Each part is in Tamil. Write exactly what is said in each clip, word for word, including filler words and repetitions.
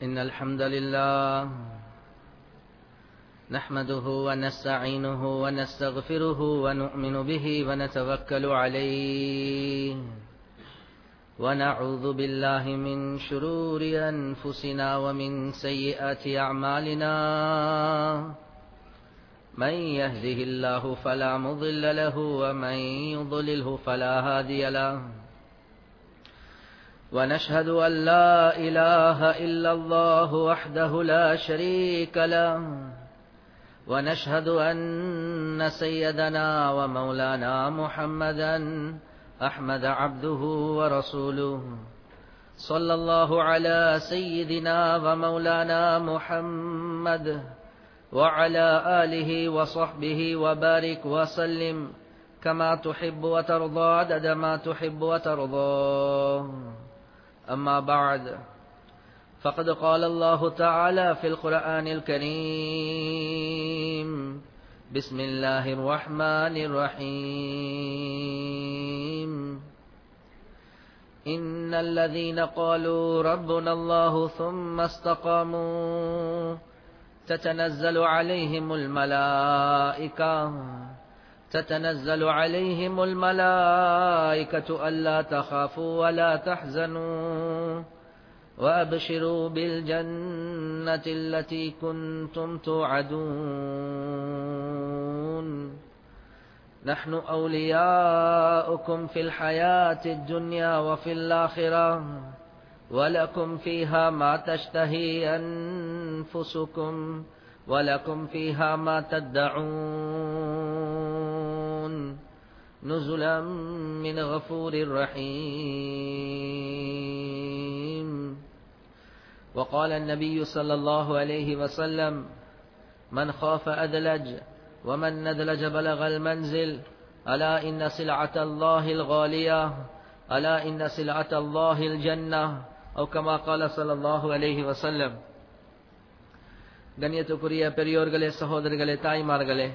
إن الحمد لله نحمده ونستعينه ونستغفره ونؤمن به ونتوكل عليه ونعوذ بالله من شرور أنفسنا ومن سيئات أعمالنا من يهده الله فلا مضل له ومن يضلله فلا هادي له ونشهد أن لا إله إلا الله وحده لا شريك له ونشهد أن سيدنا ومولانا محمدا أحمد عبده ورسوله صلى الله على سيدنا ومولانا محمد وعلى آله وصحبه وبارك وسلم كما تحب وترضى عدد ما تحب وترضى. أما بعد فقد قال الله تعالى في القرآن الكريم بسم الله الرحمن الرحيم إن الذين قالوا ربنا الله ثم استقاموا تتنزل عليهم الملائكة تتنزل عليهم الملائكة ألا تخافوا ولا تحزنوا وأبشروا بالجنة التي كنتم توعدون نحن أولياؤكم في الحياة الدنيا وفي الآخرة ولكم فيها ما تشتهي أنفسكم ولكم فيها ما تدعون نزلا من غفور رحيم. وقال النبي صلى الله عليه وسلم من خاف أدلج ومن ندلج بلغ المنزل ألا إن سلعة الله الغالية ألا إن سلعة الله الجنة أو كما قال صلى الله عليه وسلم. கண்ணியத்துக்குரிய பெரியோர்களே, சகோதரர்களே, தாய்மார்களே,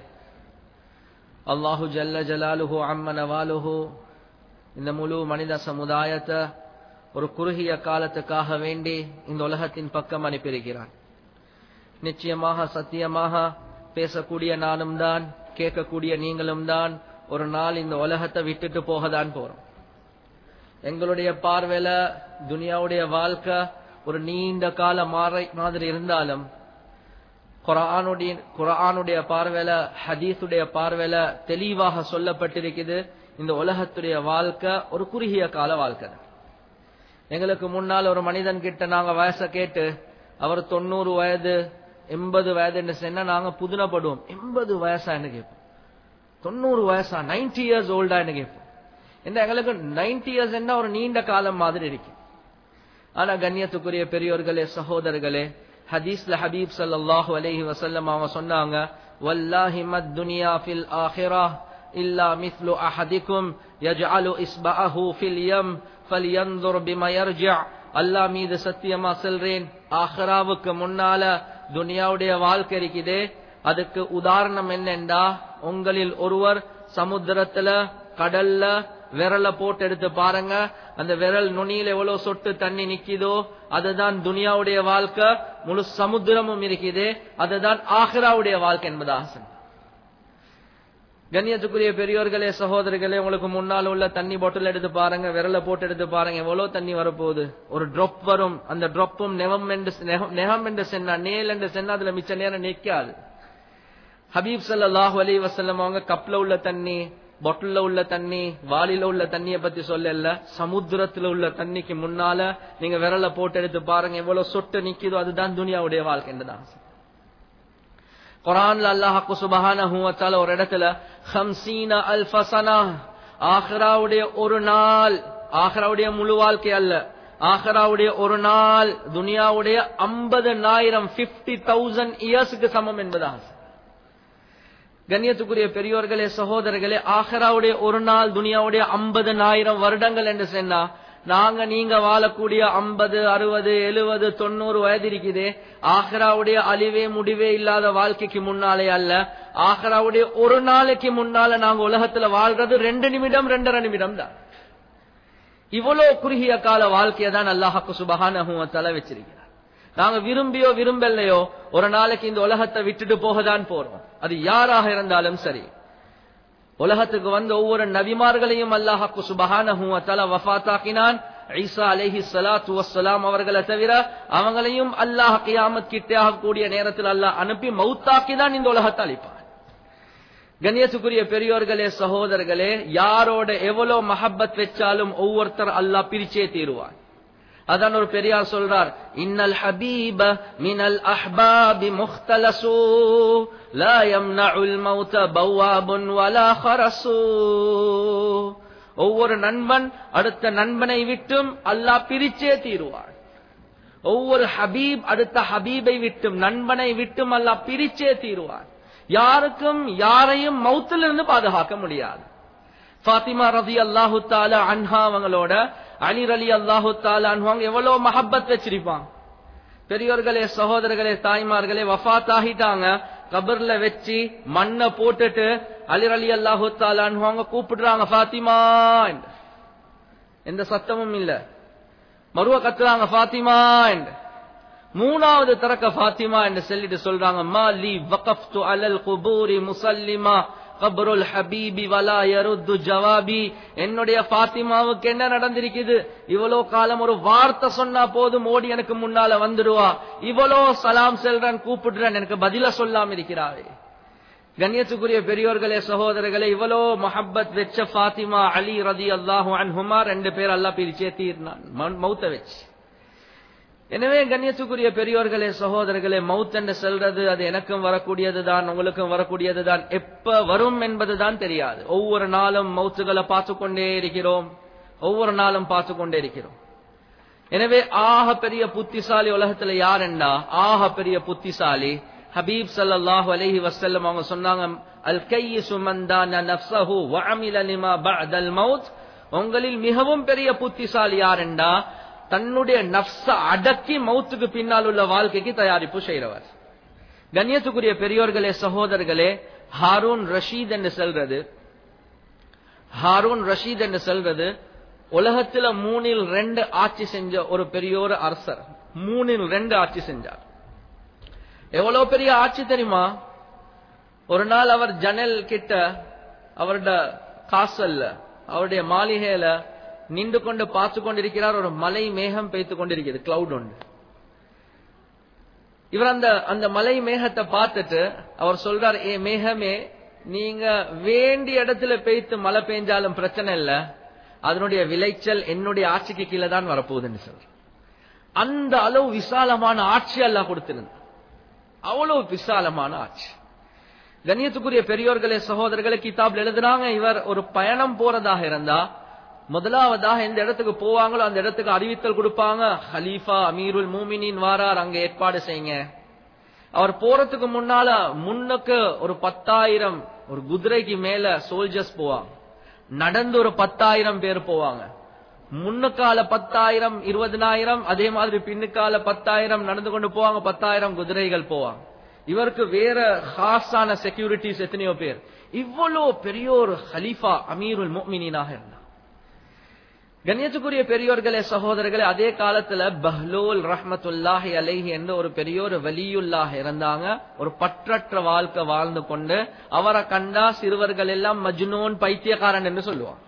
அல்லாஹு ஜல்ல ஜலாலுஹு அம்ம நவாலுஹு இந்த முழு மனித சமுதாயத்தை ஒரு குறுகிய காலத்துக்காக வேண்டி இந்த உலகத்தின் பக்கம் அனுப்பியிருக்கிறான். நிச்சயமாக சத்தியமாக பேசக்கூடிய நானும் தான், கேட்கக்கூடிய நீங்களும் தான் ஒரு நாள் இந்த உலகத்தை விட்டுட்டு போகத்தான் போறோம். எங்களுடைய பார்வையில துனியாவுடைய வாழ்க்கை ஒரு நீண்ட கால மாதிரி இருந்தாலும் குர்ஆனுடைய குர்ஆனுடைய பார்வையில, ஹதீஸுடைய பார்வையில தெளிவாக சொல்லப்பட்டிருக்குது இந்த உலகத்துடைய வாழ்க்கை ஒரு குறுகிய கால வாழ்க்கை. எங்களுக்கு முன்னால் ஒரு மனிதன் கிட்ட நாங்க வயசை கேட்டு அவர் தொண்ணூறு வயது எண்பது வயது என்று சொன்னா நாங்க புதுனப்படுவோம். எண்பது வயசா என்ன கேட்போம், தொண்ணூறு வயசா நைன்டி இயர்ஸ் ஓல்டா என்ன கேட்போம். என்ன எங்களுக்கு நைன்டி இயர்ஸ் என்ன ஒரு நீண்ட காலம் மாதிரி இருக்கு. ஆனா கண்ணியத்துக்குரிய பெரியோர்களே, சகோதரர்களே, ஹதீஸ்ல ஹபீப் ஸல்லல்லாஹு அலைஹி வஸல்லம் அவங்க சொன்னாங்க, வல்லாஹி மத் துனியா ஃபில் ஆখিরাহ இல்லா மிஸ்லு அஹதிக்கும் யஜஅலு இஸ்பஅஹு ஃபில் யம் ஃபல்யன்ظر பிமா யர்ஜிஅ. அல்லாஹ் மீது சத்தியமா சொல்றேன், ஆখিরাவுக்கு முன்னால துனியாவுடைய வாழ்க்கை இருக்குதே, அதுக்கு உதாரணம் என்னண்டா, உங்களில் ஒருவர் சமுத்திரத்துல கடல்ல விரல போட்டு எடுத்து பாருங்க, அந்த விரல் நுனியில எவ்வளவு சொட்டு தண்ணி நிக்குதோ அதுதான் துனியாவுடைய வாழ்க்கை. முழு சமுத்திரமும் இருக்குது, அதுதான் ஆখিরাவுடைய வாழ்க்கை என்பதாக. கண்ணியத்துக்குரிய பெரியோர்களே, சகோதரர்களே, உங்களுக்கு முன்னால் உள்ள தண்ணி பாட்டில் எடுத்து பாருங்க, விரல போட்டு எடுத்து பாருங்க, எவ்வளவு தண்ணி வரப்போகுது. ஒரு டிராப் வரும், அந்த டிராப்பும் நெகம் என்று நெகம் என்று சொன்னா நேல் என்று சொன்னா அதுல மிச்ச நேரம் நிற்காது. ஹபீப் ஸல்லல்லாஹு அலைஹி வஸல்லம் அவங்க கப்ல உள்ள தண்ணி, பாட்டில்ல உள்ள தண்ணி, வாளில உள்ள தண்ணியை பத்தி சொல்லல, சமுத்திரத்துல உள்ள தண்ணிக்கு முன்னால நீங்க விரல போட்டு எடுத்து பாருங்க, எவ்வளவு சொட்டு நிக்குதோ அதுதான் துனியாவுடைய வாழ்க்கை என்றுதான். குர்ஆன்ல அல்லாஹ் சுப்ஹானஹு வ தஆலா ஒரு இடத்துல خمسين ألف سنة ஆখিরাவுடைய ஒரு நாள், ஆখিরাவுடைய முழு வாழ்க்கை அல்ல, ஆখিরাவுடைய ஒரு நாள் துனியாவுடைய ஐம்பதாயிரம் பிப்டி தௌசண்ட் இயர்ஸ்க்கு சமம் என்பதாக. கண்ணியத்துக்குரிய பெரியோர்களே, சகோதரர்களே, ஆখিরাவுடைய ஒரு நாள் துனியாவுடைய ஐம்பதாயிரம் வருடங்கள் என்று சொன்னா நாங்க நீங்க வாழக்கூடிய ஐம்பது அறுபது எழுபது தொண்ணூறு வயது இருக்குது. ஆখিরাவுடைய அழிவே முடிவே இல்லாத வாழ்க்கைக்கு முன்னாலே அல்ல, ஆখিরাவுடைய ஒரு நாளைக்கு முன்னால நாங்க உலகத்துல வாழ்றது ரெண்டு நிமிடம் ரெண்டரை நிமிடம் தான். இவ்வளவு குறுகிய கால வாழ்க்கையை தான் அல்லாஹ் சுப்ஹானஹு வ தஆலா வச்சிருக்கிறார். நாங்க விரும்பியோ விரும்பலையோ ஒரு நாளைக்கு இந்த உலகத்தை விட்டுட்டு போகதான் போறோம். அது யாராக இருந்தாலும் சரி. உலகத்துக்கு வந்த ஒவ்வொரு நபிமார்களையும் அல்லாஹ் சுப்ஹானஹு வ தஆலா வஃபாத்தாக்கினான். ஈசா அலைஹிஸ்ஸலாத்து வஸ்ஸலாம் அவர்களை தவிர அவங்களையும் அல்லாஹ் கியாமத் கிட்டே ஆகக்கூடிய நேரத்தில் அல்லாஹ் அனுப்பி மௌத்தாக்கிதான் இந்த உலகத்தை அளிப்பான். கண்ணியத்துக்குரிய பெரியோர்களே, சகோதரர்களே, யாரோட எவ்வளவு மஹப்பத் வச்சாலும் ஒவ்வொருத்தர் அல்லாஹ் பிரிச்சே தீருவான். அதான் ஒரு பெரியார் சொல்றார், இன்னல் ஹபீப மினல் அஹ்பாபி முக்தலசு லா யம்னஉல் மௌத பவாபுன் வலா ஹரசு. ஒவ்வொரு நண்பன் அடுத்த நண்பனை விட்டும் அல்லாஹ் பிரிச்சே தீருவான். ஒவ்வொரு ஹபீப் அடுத்த ஹபீபை விட்டும் நண்பனை விட்டும் அல்லாஹ் பிரிச்சே தீருவான். யாருக்கும் யாரையும் மௌத்திலிருந்து பாதுகாக்க முடியாது. ஃபாத்திமா ரலியல்லாஹு தஆலா அன்ஹா அவங்களோட அலி ரலியல்லாஹு தஆலா அன்ஹு எவ்வளவு மஹப்பத் வச்சிருப்பாங்க. பெரியோர்களே, சகோதரர்களே, தாய்மார்களே, வஃபாத் ஆகிட்டாங்க. கபர்ல வச்சு மண்ணை போட்டுட்டு அலி ரலியல்லாஹு தஆலா அன்ஹு கூப்பிடுறாங்க, ஃபாத்திமா. எந்த சத்தமும் இல்ல. மறுவ கத்துறாங்க, ஃபாத்திமா. மூணாவது தரக்க ஃபாத்திமா என்று சொல்லிட்டு சொல்றாங்க, மாலி வகஃப்து அலல் குபூரி முஸல்லிமா கபருல் ஹபீபி வலா யருது ஜவாபி. என்னுடைய ஃபாத்திமாவுக்கு என்ன நடந்திருக்குது? இவ்வளோ காலம் ஒரு வார்த்தை சொன்னா போதும் ஓடி எனக்கு முன்னால வந்துடுவா. இவ்வளோ சலாம் செல்றன், கூப்பிடுறேன், எனக்கு பதில சொல்லாம இருக்கிறாவே. கண்ணியத்துக்குரிய பெரியோர்களே, சகோதரர்களே, இவ்வளோ மஹப்பத் வெச்ச ஃபாத்திமா அலி ரலியல்லாஹு அன்ஹுமா ரெண்டு பேர் அல்லாஹ் பிரிச்சே தீர்னான் மௌத்த வச்சு. எனவே கண்ணியத்துக்குரிய பெரியோர்களே, சகோதரர்களே, மவுத் என்று சொல்றது அது எனக்கும் வரக்கூடியதுதான், உங்களுக்கும் வரக்கூடியதுதான். எப்ப வரும் என்பதுதான் தெரியாது. ஒவ்வொரு நாளும் மவுத்துகளை பார்த்து கொண்டே இருக்கிறோம், ஒவ்வொரு நாளும் பார்த்து கொண்டே இருக்கிறோம். எனவே ஆக பெரிய புத்திசாலி உலகத்துல யாருன்னா, ஆக பெரிய புத்திசாலி ஹபீப் ஸல்லல்லாஹு அலைஹி வஸல்லம் அவங்க சொன்னாங்க, அல் கையிசு மன் தான நஃப்ஸஹு வ அமில லிமா பஅதல் மவுத். உங்களில் மிகவும் பெரிய புத்திசாலி யாருன்னா, தன்னுடைய நஃப்ஸ அடக்கி மௌத்துக்கு பின்னால் உள்ள வாழ்க்கைக்கு தயாரிப்பு செய்கிறவர். கண்ணியத்துக்குரிய பெரியோர்களே, சகோதரர்களே, ஹாரூன் ரஷீத் என்று சொல்றது, ஹாரூன் ரஷீத் என்று சொல்றது உலகத்துல மூணில் ரெண்டு ஆட்சி செஞ்ச ஒரு பெரிய ஒரு அரசர். மூணில் ரெண்டு ஆட்சி செஞ்சார். எவ்வளவு பெரிய ஆட்சி தெரியுமா? ஒரு நாள் அவர் ஜன்னல் கிட்ட அவருடைய காசல்ல அவருடைய மாளிகையில நின்று கொண்டு பார்த்து கொண்டிருக்கிறார். ஒரு மலை மேகம் பெய்து கொண்டிருக்கிறது, கிளவுட் ஒன்று. இவர் அந்த அந்த மலை மேகத்தை பார்த்துட்டு அவர் சொல்றார், ஏ மேகமே, நீங்க வேண்டிய இடத்துல பெய்த்து மழை பெய்ஞ்சாலும் பிரச்சனை இல்ல, அதனுடைய விளைச்சல் என்னுடைய ஆட்சிக்கு கீழே தான் வரப்போகுதுன்னு சொல்ற. அந்த அளவு விசாலமான ஆட்சி அல்லாஹ் கொடுத்திருந்தார். அவ்வளவு விசாலமான ஆட்சி. கண்ணியத்துக்குரிய பெரியோர்களே, சகோதரர்களே, கிதாப்ல எழுதுறாங்க, இவர் ஒரு பயணம் போறதாக இருந்தா முதலாவதாக எந்த இடத்துக்கு போவாங்களோ அந்த இடத்துக்கு அறிவித்தல் கொடுப்பாங்க, ஹலீஃபா அமீருல் மூமினின் வாரார், அங்க ஏற்பாடு செய்யுங்க. அவர் போறதுக்கு முன்னால முன்னுக்கு ஒரு பத்தாயிரம் ஒரு குதிரைக்கு மேல சோல்ஜர்ஸ் போவாங்க, நடந்து ஒரு பத்தாயிரம் பேர் போவாங்க. முன்னுக்கால பத்தாயிரம் இருபதனாயிரம், அதே மாதிரி பின்னுக்கால பத்தாயிரம் நடந்து கொண்டு போவாங்க, பத்தாயிரம் குதிரைகள் போவாங்க. இவருக்கு வேற ஹாஸான செக்யூரிட்டிஸ் எத்தனையோ பேர். இவ்வளவு பெரிய ஒரு ஹலீஃபா அமீருல் முஃமினீனாக இருந்தார். கண்ணியத்துக்குரிய பெரியோர்களே, சகோதரர்களே, அதே காலத்துல பஹ்லூல் ரஹ்மத்துல்லாஹி அலைஹி என்ற ஒரு பெரிய ஒரு வலியுல்லாஹ் இருந்தாங்க. ஒரு பற்றற்ற வாழ்க்கை வாழ்ந்து கொண்டு அவரை கண்டா சிறுவர்கள் எல்லாம் மஜ்னூன், பைத்தியக்காரன் என்று சொல்லுவாங்க.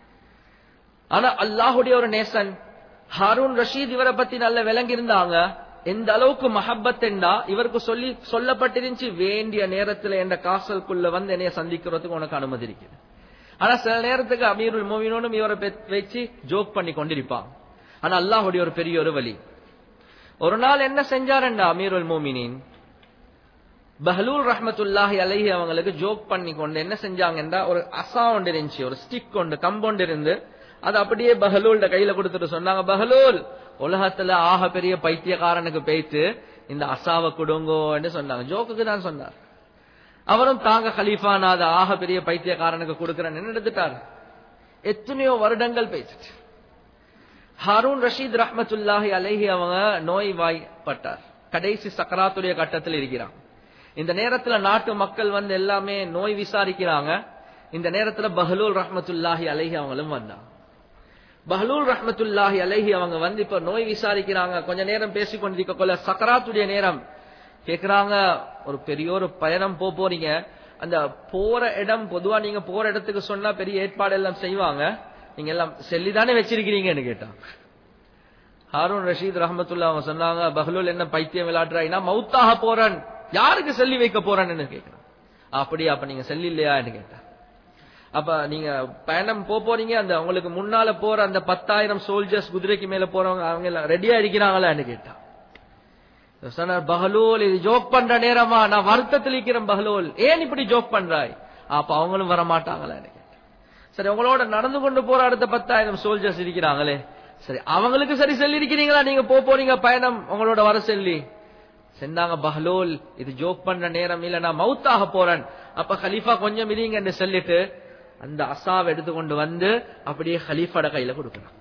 ஆனா அல்லாஹுடைய ஒரு நேசன் ஹாரூன் ரஷீத் இவரை பத்தி நல்ல விளங்கி இருந்தாங்க. எந்த அளவுக்கு மஹப்பத் என்றா இவருக்கு சொல்லி சொல்லப்பட்டிருந்துச்சு, வேண்டிய நேரத்துல என்ற காசலுக்குள்ள வந்து என்னைய சந்திக்கிறதுக்கு உனக்கு அனுமதி இருக்குது. ஆனா சில நேரத்துக்கு அமீருல் மோமினூனும் இவரை வச்சு ஜோக் பண்ணி கொண்டிருப்பாங்க. ஆனா அல்லாஹுடைய ஒரு பெரிய ஒரு வழி. ஒரு நாள் என்ன செஞ்சாருண்டா அமீருல் மோமினின் பஹ்லூல் ரஹ்மத்துல்லாஹி அலைஹி அவங்களுக்கு ஜோக் பண்ணி கொண்டு என்ன செஞ்சாங்கன்னா, ஒரு அசா ஒன்று இருந்துச்சு, ஒரு ஸ்டிக் கொண்டு கம்பவுண்ட் இருந்து அது அப்படியே பஹ்லூல் கையில கொடுத்துட்டு சொன்னாங்க, பஹ்லூல், உலகத்துல ஆக பெரிய பைத்தியக்காரனுக்கு பேய்த்து இந்த அசாவை கொடுங்கோன்னு சொன்னாங்க. ஜோக்குக்கு தான் சொன்னார். அவரும் தாங்க கலீஃபா, நான் அதை ஆக பெரிய பைத்தியக்காரனுக்கு கொடுக்கிறேன்னு எடுத்துட்டார். எத்தனையோ வருடங்கள் பேசிட்டு ஹாரூன் ரஷீத் ரஹ்மத்துல்லாஹி அலைஹி அவங்க நோய் வாய்ப்பட்டார். கடைசி சக்கராத்துடைய கட்டத்தில் இருக்கிறாங்க. இந்த நேரத்துல நாட்டு மக்கள் வந்து எல்லாமே நோய் விசாரிக்கிறாங்க. இந்த நேரத்துல பஹ்லூல் ரஹ்மத்துல்லாஹி அலைஹி அவங்களும் வந்தாங்க. பஹ்லூல் ரஹ்மத்துல்லாஹி அலைஹி அவங்க வந்து இப்ப நோய் விசாரிக்கிறாங்க. கொஞ்ச நேரம் பேசிக் கொண்டிருக்க கொள்ள சக்கராத்துடைய நேரம் கேக்குறாங்க, ஒரு பெரிய ஒரு பயணம் போ போறீங்க, அந்த போற இடம் பொதுவா நீங்க போற இடத்துக்கு சொன்னா பெரிய ஏற்பாடு எல்லாம் செய்வாங்க, நீங்க எல்லாம் செல்லிதானே வச்சிருக்கிறீங்கன்னு கேட்டாங்க. ஹாரூன் ரஷீத் ரஹ்மத்துல்லாஹி அவங்க சொன்னாங்க, பஹ்லூல் என்ன பைத்தியம் விளையாடுறாய்னா மௌத்தாக போறேன், யாருக்கு செல்லி வைக்க போறேன்னு கேட்கிறான். அப்படியா, அப்ப நீங்க செல்லி இல்லையான்னு கேட்டா, அப்ப நீங்க பயணம் போறீங்க, அந்த உங்களுக்கு முன்னால போற அந்த பத்தாயிரம் சோல்ஜர்ஸ் குதிரைக்கு மேல போறவங்க அவங்க எல்லாம் ரெடியா இருக்கிறாங்களான்னு கேட்டா சொன்னார், பஹ்லூல் இது ஜோக் பண்ற நேரமா, நான் வருத்தத்தில் இருக்கிறேன் பஹ்லூல், ஏன் இப்படி ஜோக் பண்றாய்? அப்ப அவங்களும் வர மாட்டாங்களான்னு கேட்டா, சரி உங்களோட நடந்து கொண்டு போற அடுத்த பத்தாயிரம் சோல்ஜர்ஸ் இருக்கிறாங்களே, சரி அவங்களுக்கு சரி சொல்லி இருக்கிறீங்களா, நீங்க போறீங்க பயணம் உங்களோட வர சொல்லி சொன்னாங்க. பஹ்லூல் இது ஜோக் பண்ற நேரம் இல்ல, நான் மௌத்தாக போறேன். அப்ப கலீஃபா கொஞ்சம் இருங்க என்று சொல்லிட்டு அந்த அசாவை எடுத்துக்கொண்டு வந்து அப்படியே கலீஃபாட கையில கொடுக்கிறான்.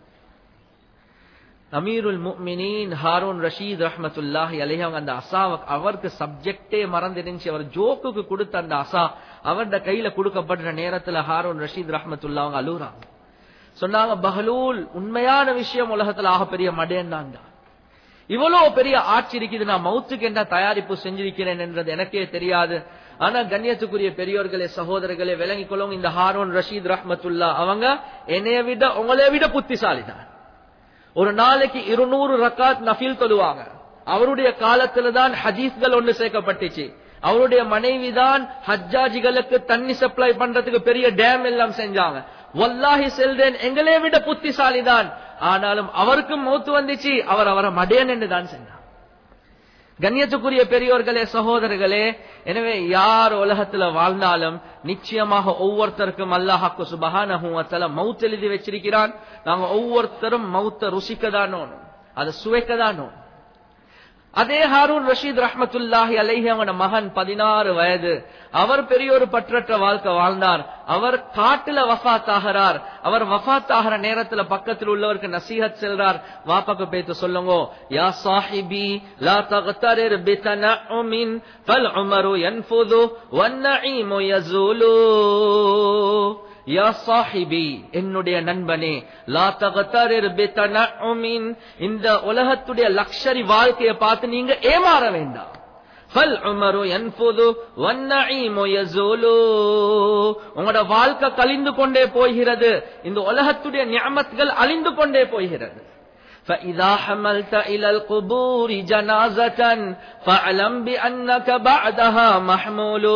அமீருல் முஃமினீன் ஹாரூன் ரஷீத் ரஹ்மத்துல்லாஹி அலைஹி அவங்க அந்த அசாவை அவருக்கு சப்ஜெக்டே மறந்துருந்துச்சு, அவர் ஜோக்குக்கு கொடுத்த அந்த அசா அவருடைய கையில கொடுக்கப்படுற நேரத்துல ஹாரூன் ரஷீத் ரஹ்மத்துல்லாஹி அவங்க அழுறாங்க. சொன்னாங்க, பஹ்லூல் உண்மையான விஷயம் உலகத்துல ஆக பெரிய மடேன் தான், இவ்வளவு பெரிய ஆட்சி இருக்குது, நான் மௌத்துக்கு என்ன தயாரிப்பு செஞ்சிருக்கிறேன் என்றது எனக்கே தெரியாது. ஆனா கண்ணியத்துக்குரிய பெரியோர்களே சகோதரர்களே விளங்கிக் கொள்ளுங்க, இந்த ஹாரூன் ரஷீத் ரஹ்மத்துல்லா அவங்க என்னைய விட உங்களை விட புத்திசாலிதான். ஒரு நாளைக்கு இருநூறு ரக்காத் நஃபில் தொழுவாங்க. அவருடைய காலத்துல தான் ஹதீஸ்கள் ஒன்று சேர்க்கப்பட்டுச்சு. அவருடைய மனைவிதான் ஹஜ்ஜாஜிகளுக்கு தண்ணி சப்ளை பண்றதுக்கு பெரிய டேம் எல்லாம் செஞ்சாங்க. வல்லாஹி செல்றேன், எங்களே விட புத்திசாலிதான். ஆனாலும் அவருக்கும் மௌத்து வந்துச்சு, அவர் அவரை மடேன் என்று தான் சென்றார். கண்ணியத்துக்குரிய பெரியோர்களே சகோதரர்களே, எனவே யார் உலகத்துல வாழ்ந்தாலும் நிச்சயமாக ஒவ்வொருத்தருக்கும் அல்லாஹ்க்கு சுப்ஹானஹு வ தஆலா மௌத் எழுதி வச்சிருக்கிறான். நாங்க ஒவ்வொருத்தரும் மௌத்தை ருசிக்கதான், அதை சுவைக்கதான். அதே ஹாரூன் ரஷீத் ரஹ்மத்துல்லாஹி அலைஹி அவனோட மகன் பதினாறு வயது, அவர் பெரிய ஒரு பற்றற்ற வாழ்க்கை வாழ்ந்தார். அவர் காட்டுல வஃபாத் ஆகிறார். அவர் வஃபாத் ஆகிற நேரத்துல பக்கத்தில் உள்ளவருக்கு நசீஹத் செல்றார், வாப்பாக்கு பேத்து சொல்லுங்க, யா சாஹிபி லா தக்தரிர் பிதனஉமின் ஃபல் உமரு யன்ஃபுது வன் நஈமு யஸூலு. யா சாஹிபி என்னுடைய நண்பனே, லா தக்தரிர் பிதனஉமின் இந்த உலகத்துடைய லக்ஸரி வாழ்க்கையை பார்த்து நீங்க ஏமாற வேண்டாம். ஃபல் உமரு யன்ஃபுது வன் நஈமு யஸூலு உங்களோட வாழ்க்கை கழிந்து கொண்டே போகிறது, இந்த உலகத்துடைய நிஅமத்கள் அழிந்து கொண்டே போகிறது. فإذا حملت إلى القبور جنازة فاعلم بأنك بعدها محمول.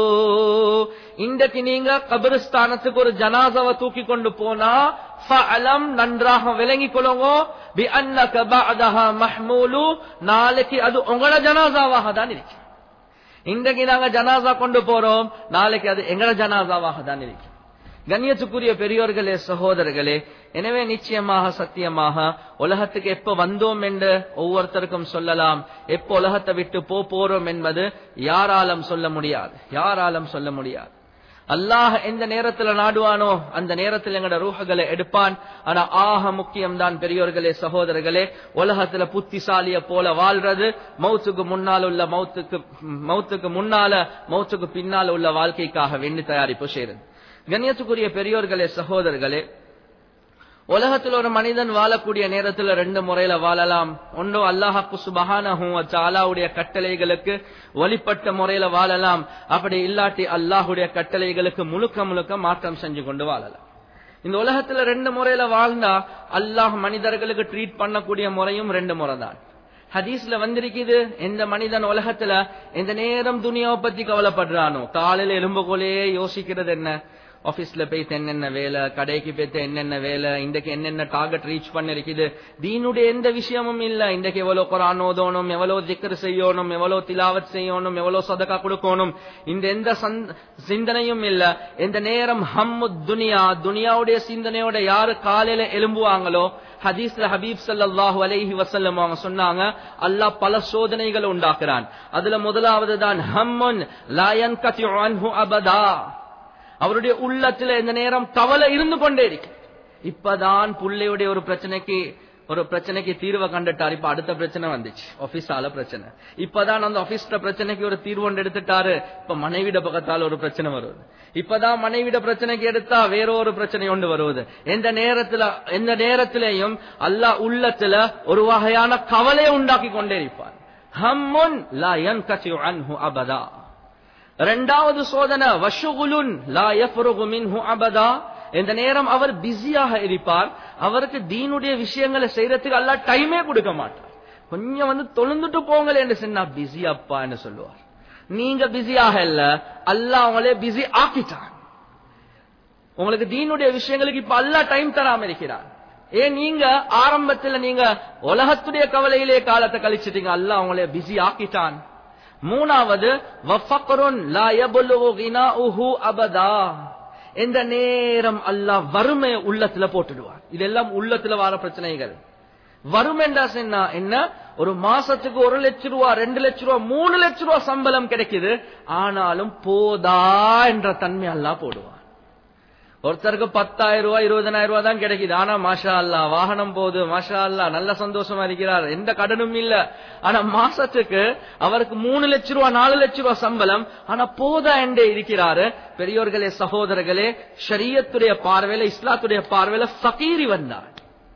இன்றைக்கு நீங்க கபிரஸ்தானத்துக்கு ஒரு ஜனாசாவை தூக்கி கொண்டு போனா ஃபஅலம் நன்றாக விளங்கிக் கொள்ளுங்க, பிஅன்னக பஅதஹா மஹ்மூலு நாளைக்கு அது உங்களோட ஜனாசாவாக தான் இருக்கு. இன்றைக்கு நாங்க ஜனாசா கொண்டு போறோம், நாளைக்கு அது எங்களோட ஜனாசாவாக தான் இருக்கு. கண்ணியத்துக்குரிய பெரியோர்களே சகோதரர்களே, எனவே நிச்சயமாக சத்தியமாக உலகத்துக்கு எப்ப வந்தோம் என்று ஒவ்வொருத்தருக்கும் சொல்லலாம், எப்ப உலகத்தை விட்டு போ போறோம் என்பது யாராலும் சொல்ல முடியாது, யாராலும் சொல்ல முடியாது. அல்லாஹ் எந்த நேரத்துல நாடுவானோ அந்த நேரத்தில் எங்கட ரூஹகளை எடுப்பான். ஆனா ஆக முக்கியம் தான் பெரியோர்களே சகோதரர்களே, உலகத்துல புத்திசாலிய போல வாழ்றது, மௌத்துக்கு முன்னால உள்ள மௌத்துக்கு மௌத்துக்கு முன்னால மௌத்துக்கு பின்னால உள்ள வாழ்க்கைக்காக வேண்டி தயாரிப்பு செய்யறது. கண்ணியத்துக்குரிய பெரியோர்களே சகோதரர்களே, உலகத்தில் ஒரு மனிதன் வாழக்கூடிய நேரத்தில் ரெண்டு முறையில வாழலாம். ஒன்று அல்லாஹ்க்கு சுப்ஹானஹு வ தஆலாவுடைய கட்டளைகளுக்கு வழிபட்ட முறையில வாழலாம். அப்படி இல்லாட்டி அல்லாஹ்வுடைய கட்டளைகளுக்கு முழுக்க முழுக்க மாற்றம் செஞ்சு கொண்டு வாழலாம். இந்த உலகத்துல ரெண்டு முறையில வாழ்ந்தா அல்லாஹ் மனிதர்களுக்கு ட்ரீட் பண்ணக்கூடிய முறையும் ரெண்டு முறை தான். ஹதீஸ்ல வந்திருக்குது, எந்த மனிதன் உலகத்துல எந்த நேரம் துனியாவை பத்தி கவலைப்படுறானோ, காலையில எலும்புகோலே யோசிக்கிறது என்ன, ஆபீஸ்ல போயிட்டு என்னென்ன வேலை, கடைக்கு போயிட்டு என்னென்ன வேலை, இன்றைக்கு என்னென்ன டார்கெட் ரீச் பண்ணிருக்குது, தீனுடைய எந்த விஷயமும் இல்ல. இன்றைக்கு எவ்வளவு குர்ஆன் ஓதணும், எவ்வளவு திக்ர் செய்யணும், எவ்வளவு திலாவத் செய்யணும், எவ்வளவு சதகா கொடுக்கணும், இந்த எந்த சிந்தனையும் இல்ல. எந்த நேரம் ஹம்மு துனியா, துனியாவுடைய சிந்தனையோட யாரு காலையில எழும்புவாங்களோ, ஹதீஸ்ல ஹபீப் ஸல்லல்லாஹு அலைஹி வஸல்லம் அவங்க சொன்னாங்க, அல்லாஹ் பல சோதனைகளை உண்டாக்குறான். அதுல முதலாவது தான் ஹம்முன் லா யன்கதிஉ அன்ஹு அபதா, அவருடைய உள்ளத்துல இந்த நேரம் கவலை இருந்து கொண்டே இருக்கு. இப்பதான் புள்ளையுடைய ஒரு பிரச்சனைக்கு ஒரு பிரச்சனைக்கு தீர்வை கண்டுட்டாரு. இப்ப அடுத்த பிரச்சனை வந்துச்சு, ஆபீஸால பிரச்சனை. இப்பதான் அந்த ஆபீஸ்ல பிரச்சனைக்கு ஒரு தீர்வு ஒன்று எடுத்துட்டாரு. இப்ப மனைவிட பக்கத்தால ஒரு பிரச்சனை வருவது. இப்பதான் மனைவிட பிரச்சனைக்கு எடுத்தா வேற ஒரு பிரச்சனை ஒன்று வருவது. எந்த நேரத்துல எந்த நேரத்திலேயும் அல்லாஹ் உள்ளத்துல ஒரு வகையான கவலையை உண்டாக்கி கொண்டே இருப்பார். ஹம்முன் லா யன்கதி அன்ஹு அபதா. இரண்டாவது சோதனை வஷுகுலுன் லா யஃப்ருகு மின்ஹு அபதா. இந்த நேரம் அவர் பிஸியாக இருப்பார். அவருக்கு தீனுடைய விஷயங்களை செய்யறதுக்கு அல்லாஹ் டைமே கொடுக்க மாட்டார். கொஞ்சம் வந்து தொழுந்துட்டு போங்களே என்று சொன்னா பிஸி அப்பா என்று சொல்லுவார். நீங்க பிஸியாக இல்ல, அல்லாஹ் அவங்களே பிஸி ஆக்கிட்டான். உங்களுக்கு தீனுடைய விஷயங்களுக்கு இப்ப அல்லாஹ் டைம் தராம இருக்கிறார். ஏன் நீங்க ஆரம்பத்துல நீங்க உலகத்துடைய கவலையிலே காலத்தை கழிச்சிட்டீங்க, அல்லாஹ் அவங்களே பிஸி ஆக்கிட்டான். மூணாவது வஃபக்ருன் லா யபலுகு கினாஉஹு அபதா. இந்த நேரம் அல்லாஹ் வறுமை உள்ளத்துல போட்டுடுவார். இதெல்லாம் உள்ளத்துல வர பிரச்சனைகள். வறுமை என்றா என்ன? ஒரு மாசத்துக்கு ஒரு லட்சம் ரூபா, ரெண்டு லட்சம் ரூபா, மூணு லட்சம் ரூபா சம்பளம் கிடைக்குது, ஆனாலும் போதா என்ற தன்மை அல்லாஹ் போடுவார். ஒருத்தருக்கு பத்தாயிரம் ரூபாய் இருபதனாயிரம் ரூபாய் தான் கிடைக்குது, ஆனா மாஷா அல்லா வாகனம் போகுது, மாஷா அல்லா நல்ல சந்தோஷமா இருக்கிறார், எந்த கடனும் இல்ல. ஆனா மாசத்துக்கு அவருக்கு மூணு லட்சம் ரூபாய் நாலு லட்சம் ரூபாய் சம்பளம், ஆனா போதா என்றே இருக்கிறாரு. பெரியோர்களே சகோதரர்களே, ஷரியத்துடைய பார்வையில இஸ்லாத்துடைய பார்வையில ஃபகீரி வந்தார்.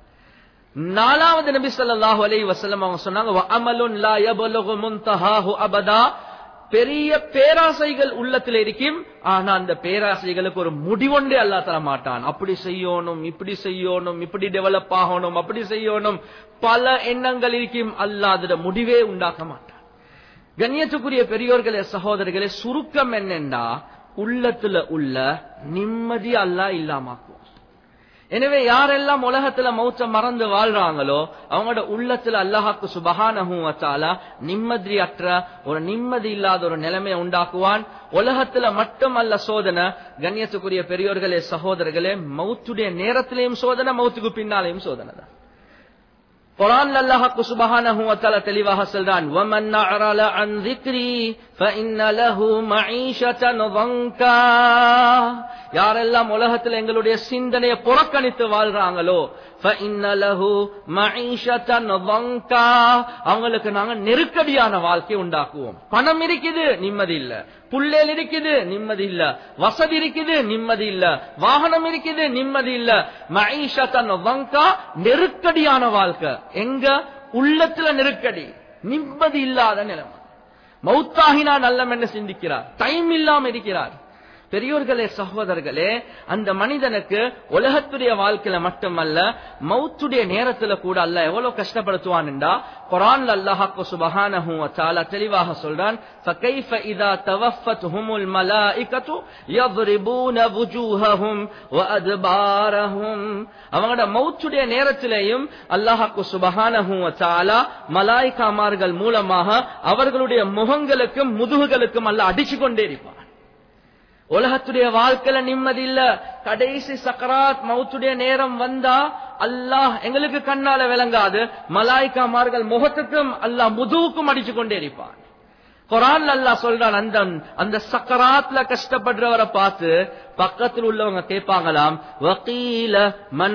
நாலாவது நபி ஸல்லல்லாஹு அலைஹி வஸல்லம் அவங்க சொன்னாங்க வஅமலுன் லா யபலுகு முன்தஹாஹு அபதா. பெரிய பேராசைகள் உள்ளத்தில் இருக்கும், ஆனா அந்த பேராசைகளுக்கு ஒரு முடிவொன்றே அல்லாஹ் தர மாட்டான். அப்படி செய்யணும், இப்படி செய்யணும், இப்படி டெவலப் ஆகணும், அப்படி செய்யணும், பல எண்ணங்கள் இருக்கும், அல்லாஹ் அதோட முடிவே உண்டாக்க மாட்டான். கண்ணியத்துக்குரிய பெரியோர்களே சகோதரர்களே, சுருக்கம் என்னன்னா உள்ளத்துல உள்ள நிம்மதி அல்லாஹ் இல்லாமாக்குவோம். எனவே யாரெல்லாம் உலகத்துல மௌத்த மறந்து வாழ்றாங்களோ அவங்களோட உள்ளத்துல அல்லாஹ்வுக்கு சுப்ஹானஹு வ தஆலா நிம்மதியற்ற ஒரு நிம்மதி இல்லாத ஒரு நிலைமையை உண்டாக்குவான். உலகத்துல மட்டும் அல்ல சோதனை, கண்ணியத்துக்குரிய பெரியோர்களே சகோதரர்களே, மௌத்துடைய நேரத்திலேயும் சோதனை, மௌத்துக்கு பின்னாலேயும் சோதனை தான். குர்ஆன்ல அல்லாஹ்வுக்கு சுப்ஹானஹு வ தஆலா தெளிவாக சொல்றான், வமன் அஅரல அன் ذிக்ரி ஃபஇன்ன லஹு மஈஷத்தன் ضنكா. யாரெல்லாம் உலகத்தில் எங்களுடைய சிந்தனையை புறக்கணித்து வாழ்றாங்களோ ஃபஇன்ன லஹு மஈஷத்தன் ضنكா, அவங்களுக்கு நாங்க நெருக்கடியான வாழ்க்கை உண்டாக்குவோம். பணம் இருக்குது, நிம்மதி இல்ல. புள்ளேல் இருக்குது, நிம்மதி இல்ல. வசதி இருக்குது, நிம்மதி இல்ல. வாகனம் இருக்குது, நிம்மதி இல்ல. மஈஷத்தன் ضنكா, நெருக்கடியான வாழ்க்கை. எங்க உள்ளத்துல நெருக்கடி, நிம்மதி இல்லாத நிலைமை. மௌத்தாகினா நல்லம் என்று சிந்திக்கிறார், டைம் இல்லாம இருக்கிறார். பெரியோர்களே சகோதரர்களே, அந்த மனிதனுக்கு உலகத்துடைய வாழ்க்கையில மட்டுமல்ல மௌத்துடைய நேரத்துல கூட அல்லாஹ் எவ்வளவு கஷ்டப்படுத்துவான் என்றா குர்ஆன்ல அல்லாஹ்வுக்கு சுப்ஹானஹு வ தஆலா தெளிவாக சொல்றான், ஃபகைஃப இதா தவஃபத்ஹுமுல் மலாயிகத்து யضربون وجوههم وادبارهم. அவங்களோட மௌத்துடைய நேரத்திலேயும் அல்லாஹ்வுக்கு சுப்ஹானஹு வ தஆலா மலாயிகாமார்கள் மூலமாக அவர்களுடைய முகங்களுக்கும் முதுகுகளுக்கும் அல்லாஹ் அடிச்சு கொண்டே இருப்பான். உலகத்துடைய வாழ்க்கையில நிம்மதி இல்ல, கடைசி சக்கராத் மௌத்துடைய நேரம் வந்தா அல்லாஹ் எங்களுக்கு கண்ணால விளங்காது, மலாய்க்காமார்கள் முகத்துக்கும் அல்லாஹ் முதுகுக்கும் அடிச்சு கொண்டே இருப்பான். குர்ஆன்ல அல்லாஹ் சொல்றான், அந்த அந்த சக்கராத்ல கஷ்டப்படுறவரை பார்த்து பக்கத்தில் உள்ளவங்க கேட்பாங்களாம், வகீல மன்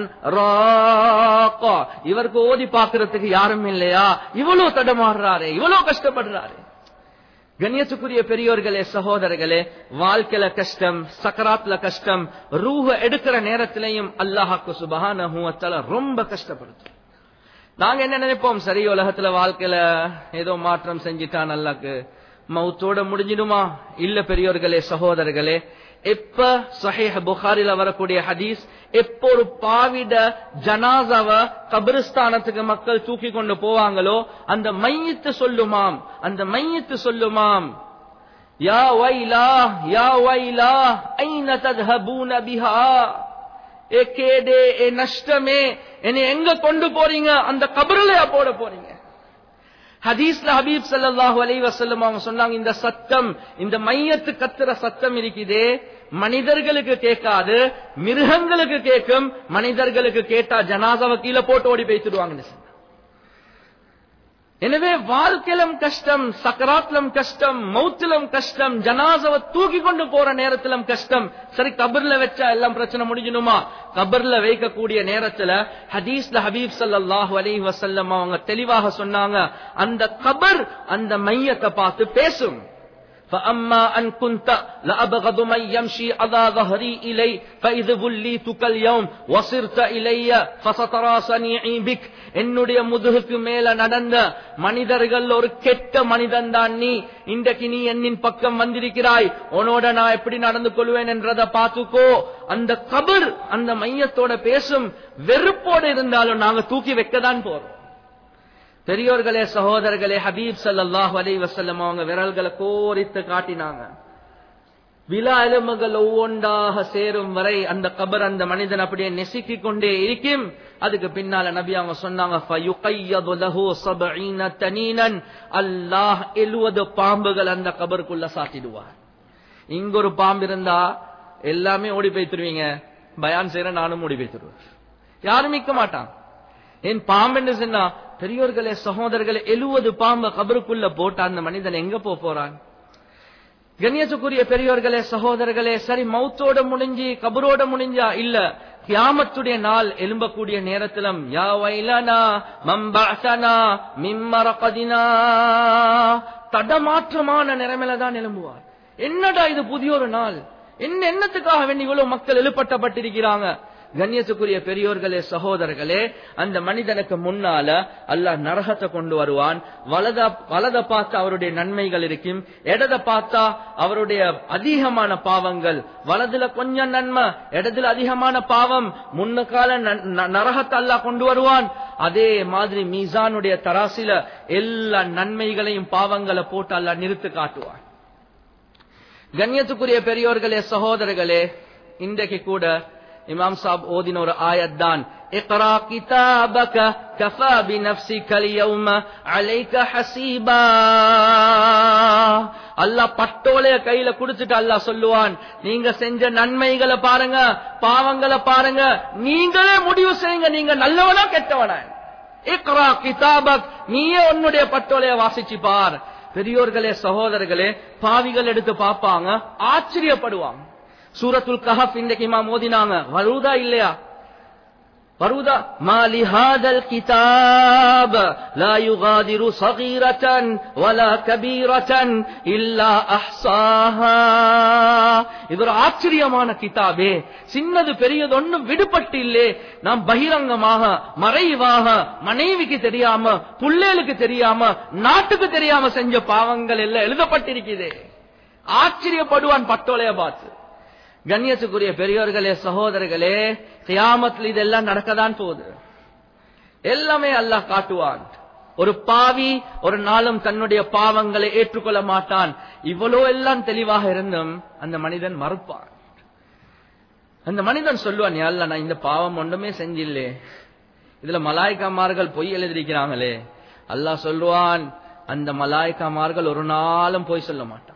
ராகா, இவருக்கு ஓதி பாக்குறதுக்கு யாரும் இல்லையா, இவ்வளவு தடமாடுறாரு, இவ்வளவு கஷ்டப்படுறாரு. கண்ணியத்துக்குரிய பெரியோர்களே சகோதரர்களே, வாழ்க்கையில கஷ்டம், சக்கராத்ல கஷ்டம், ரூஹ எடுக்கிற நேரத்திலையும் அல்லாஹ்வுக்கு சுப்ஹானஹு வ தஆலா ரொம்ப கஷ்டப்படுத்தும். நாங்க என்ன நினைப்போம், சரி உலகத்துல வாழ்க்கையில ஏதோ மாற்றம் செஞ்சிட்டான், அல்லாஹ்க்கு மௌத்தோட முடிஞ்சிடுமா? இல்ல பெரியோர்களே சகோதரர்களே, எப்ப சஹீஹ் புகாரில வரக்கூடிய ஹதீஸ், எப்ப ஒரு பாவிட ஜனாசாவ கபிரிஸ்தானத்துக்கு மக்கள் தூக்கி கொண்டு போவாங்களோ அந்த மையத்து சொல்லுமாம், அந்த மையத்து சொல்லுமாம், யா வைலா யா வைலா ஐன தذهبون பிஹா, ஏ கேடே, ஏ நஷ்டமே, என்னை எங்க கொண்டு போறீங்க, அந்த கபரிலயா போட போறீங்க? ஹதீஸ்ல ஹபீப் ஸல்லல்லாஹு அலைஹி வஸல்லம் அவங்க சொன்னாங்க, இந்த சத்தம், இந்த மையத்து கத்துற சத்தம் இருக்குதே, மனிதர்களுக்கு கேட்காது, மிருகங்களுக்கு கேட்கும். மனிதர்களுக்கு கேட்டா ஜனாசாவை கீழே போட்டு ஓடி பேசிடுவாங்க. எனவே வாழ்க்கையிலும் கஷ்டம், சக்கராத்திலும் கஷ்டம், மௌத்திலும் கஷ்டம், ஜனாசாவை தூக்கி கொண்டு போற நேரத்திலும் கஷ்டம். சரி, கபர்ல வச்சா எல்லாம் பிரச்சனை முடிஞ்சணுமா? கபர்ல வைக்கக்கூடிய நேரத்துல ஹதீஸ்ல ஹபீப் ஸல்லல்லாஹு அலைஹி வஸல்லம் அவங்க தெளிவாக சொன்னாங்க, அந்த கபர் அந்த மையத்தை பார்த்து பேசும். فَأَمَّا أَنْ كُنْتَ لَأَبْغَضُ مَنْ يَمْشِي عَلَى ظَهْرِي إِلَيَّ فَإِذْ وُلِّيتُكَ الْيَوْمَ وَصِرْتَ إِلَيَّ فَسَتَرَى صَنِيعِي بِكَ. என்னுடைய முதுகுக்கு மேல நடந்த மனிதர்கள் ஒரு கெட்ட மனிதன் தான் நீ. இன்றைக்கு நீ என்னின் பக்கம் வந்திருக்கிறாய், உன்னோட நான் எப்படி நடந்து கொள்வேன் என்றதை பார்த்துக்கோ. அந்த கபர் அந்த மையத்தோட பேசும். வெறுப்போடு இருந்தாலும் நாங்க தூக்கி வைக்கதான் போறோம். பெரியோர்களே, சகோதரர்களே, ஹபீப் ஸல்லல்லாஹு அலைஹி வஸல்லம் அவங்க விரல்களை கோரித்து காட்டினாங்க. விலா எலும்புகள் ஒவ்வொன்றாக சேரும் வரை அந்த கபர் அந்த மனிதன் அப்படியே நெசுக்கிக் கொண்டே இருக்கும். அதுக்கு பின்னால நபி அவங்க சொன்னாங்க, ஃபயுகையது லஹு சபஈன தனீனன், அல்லாஹ் எழுபது பாம்புகள் அந்த கபருக்குள்ள சாத்திடுவார். இங்க ஒரு பாம்பு இருந்தா எல்லாமே ஓடி போய்த்துருவீங்க, பயான் செய்யற நானும் ஓடி போய்த்துருவேன், யாரும் மிக்க மாட்டான். என் பாம்பு என்று சொன்னா, பெரியோர்களே, சகோதரர்களே, எழுபது பாம்பு கபருக்குள்ள போட்டா அந்த மனிதன் எங்க போறான்? கண்ணியத்துக்குரிய பெரியோர்களே, சகோதரர்களே, சரி மௌத்தோட முடிஞ்சு கபரோட முடிஞ்சா இல்ல, கியாமத்துடைய நாள் எழும்பக்கூடிய நேரத்திலும் யா வைலனா மன் பஅஸனா மின் மர்கதினா, தடமாற்றமான நிலைமையில தான் எழும்புவார். என்னடா இது புதிய ஒரு நாள், என்ன என்னத்துக்காக வேண்டி இவ்வளவு மக்கள் எழுப்பப்பட்டிருக்கிறாங்க? கண்ணியத்துக்குரிய பெரியோர்களே, சகோதரர்களே, அந்த மனிதனுக்கு முன்னால அல்லாஹ் நரகத்தை கொண்டு வருவான். வலத வலத பார்த்தா அவருடைய நன்மைகள் இருக்கும், இடத பார்த்தா அவருடைய அதிகமான பாவங்கள். வலதுல கொஞ்சம் நன்மை, இடத்துல அதிகமான பாவம். முன்னுக்கால நரகத்தை அல்லாஹ் கொண்டு வருவான். அதே மாதிரி மீசானுடைய தராசில எல்லா நன்மைகளையும் பாவங்களை போட்டு அல்லாஹ் நிறுத்து காட்டுவான். கண்ணியத்துக்குரிய பெரியோர்களே, சகோதரர்களே, இன்றைக்கு கூட இமாம் சாப் ஓதின ஒரு ஆயத் தான், இக்ரா கிதாபக கஃபா பினஃப்ஸிக அல்-யௌம அலைக ஹஸீபா. அல்லாஹ் பட்டோலைய கையில குடுத்துட்டு அல்லாஹ் சொல்லுவான், நீங்க செஞ்ச நன்மைகளை பாருங்க, பாவங்களை பாருங்க, நீங்களே முடிவு செய்யுங்க, நீங்க நல்லவனா கெட்டவனா. இக்ரா கிதாபக், நீயே உன்னுடைய பட்டோலைய வாசிச்சு பார். பெரியோர்களே, சகோதரர்களே, பாவிகள் எடுத்து பார்ப்பாங்க, ஆச்சரியப்படுவாங்க. சூரத்துல் கஹஃப் இன்றைக்கு இமாம் ஓதினாங்க, வருதா இல்லையா? வருதா? மாலி ஹாதல் கிதாப் லா யுகாதிரு ஸகீரத்தன் வலா கபீரத்தன் இல்லா அஹ்ஸாஹா. இது ஒரு ஆச்சரியமான கிதாபே, சின்னது பெரியது ஒன்னும் விடுபட்டு இல்லே. நாம் பகிரங்கமாக மறைவாக மனைவிக்கு தெரியாம, புள்ளேலுக்கு தெரியாம, நாட்டுக்கு தெரியாம செஞ்ச பாவங்கள் எல்லாம் எழுதப்பட்டிருக்குதே. ஆச்சரியப்படுவான் பட்டோலைய பார்த்து. கண்ணியத்துக்குரிய பெரியோர்களே, சகோதரர்களே, கியாமத்தில் இதெல்லாம் நடக்கதான் போகுது. எல்லாமே அல்லாஹ் காட்டுவான். ஒரு பாவி ஒரு நாளும் தன்னுடைய பாவங்களை ஏற்றுக்கொள்ள மாட்டான். இவ்வளோ எல்லாம் தெளிவாக இருந்தும் அந்த மனிதன் மறுப்பான். அந்த மனிதன் சொல்லுவான், யா அல்லாஹ், நான் இந்த பாவம் ஒன்றுமே செஞ்சில்லே, இதுல மலாய்க்காமார்கள் பொய் எழுதிருக்கிறாங்களே. அல்லாஹ் சொல்லுவான், அந்த மலாய்க்காமார்கள் ஒரு நாளும் பொய் சொல்ல மாட்டான்,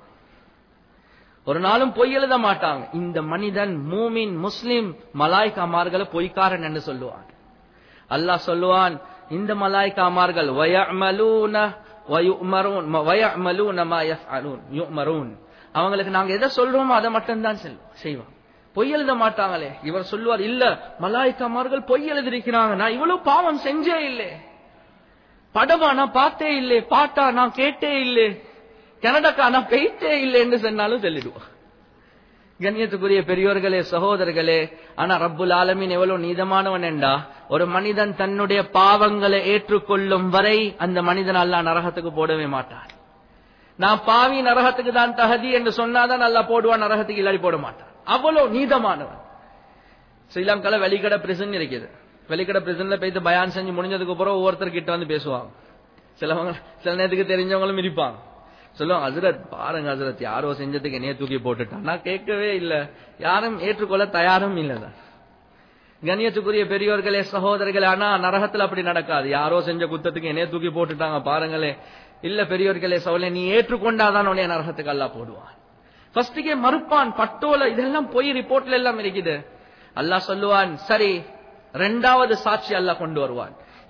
ஒரு நாளும் பொய் எழுத மாட்டாங்க. இந்த மனிதன் மூமின் முஸ்லிம், மலாய்க்காமார்களை பொய்க்காரன் என்று சொல்லுவான். அல்லாஹ் சொல்லுவான், இந்த மலாய்க்காமார்கள் வயஅமலூன வயுமரூன் வயஅமலூன மா யஃஅலூன் யுமரூன், அவங்களுக்கு நாங்க எதை சொல்றோமோ அதை மட்டும் தான் செய்வாங்க, பொய் எழுத மாட்டாங்களே. இவர் சொல்லுவார், இல்ல மலாய்க்காமார்கள் பொய் எழுதிருக்கிறாங்க, நான் இவ்வளவு பாவம் செஞ்சே இல்லை, படமா நான் பார்த்தே இல்லை, பாட்டா நான் கேட்டே இல்லை, கனடாக்கா நான் பெய்தே இல்லை என்று சொன்னாலும் சொல்லிடுவோம். கண்ணியத்துக்குரிய பெரியோர்களே, சகோதரர்களே, ஆனா ரப்புல் ஆலமீன் எவ்வளவு நீதமானவன் என்றா, ஒரு மனிதன் தன்னுடைய பாவங்களை ஏற்றுக்கொள்ளும் வரை அந்த மனிதன் அல்லாஹ் நரகத்துக்கு போடவே மாட்டான். நான் பாவி நரகத்துக்கு தான் தகுதி என்று சொன்னாதான் அல்லாஹ் போடுவான், நரகத்துக்கு இல்லாடி போட மாட்டான். அவ்வளவு நீதமானவன். ஸ்ரீலங்கால வெளிக்கடை பிரிசன் இருக்குது. வெளிக்கடை பிரிசன்ல போயிட்டு பயான் செஞ்சு முடிஞ்சதுக்கு அப்புறம் ஒவ்வொருத்தர் கிட்ட வந்து பேசுவாங்க. சிலவங்க சில நேரத்துக்கு தெரிஞ்சவங்களும் இருப்பாங்க. சொல்லுவாங்க, ஹஸ்ரத் பாருங்க ஹஸ்ரத், யாரோ செஞ்சதுக்கு என்னைய தூக்கி போட்டுட்டான், நான் கேட்கவே இல்லை, யாரும் ஏற்றுக்கொள்ள தயாரும் இல்லதான். கண்ணியத்துக்குரிய பெரியோர்களே, சகோதரர்களே, ஆனா நரகத்துல அப்படி நடக்காது. யாரோ செஞ்ச குத்தத்துக்கு என்னைய தூக்கி போட்டுட்டாங்க பாருங்களே, இல்ல பெரியோர்களே, சோழ நீ ஏற்றுக்கொண்டாதான் உன்னைய நரகத்துக்கு அல்லாஹ் போடுவான். ஃபர்ஸ்டுக்கே மறுப்பான், பட்டோல இதெல்லாம் போய் ரிப்போர்ட்ல எல்லாம் இருக்குது. அல்லாஹ் சொல்லுவான், சரி ரெண்டாவது சாட்சி அல்லாஹ் கொண்டு வருவான்.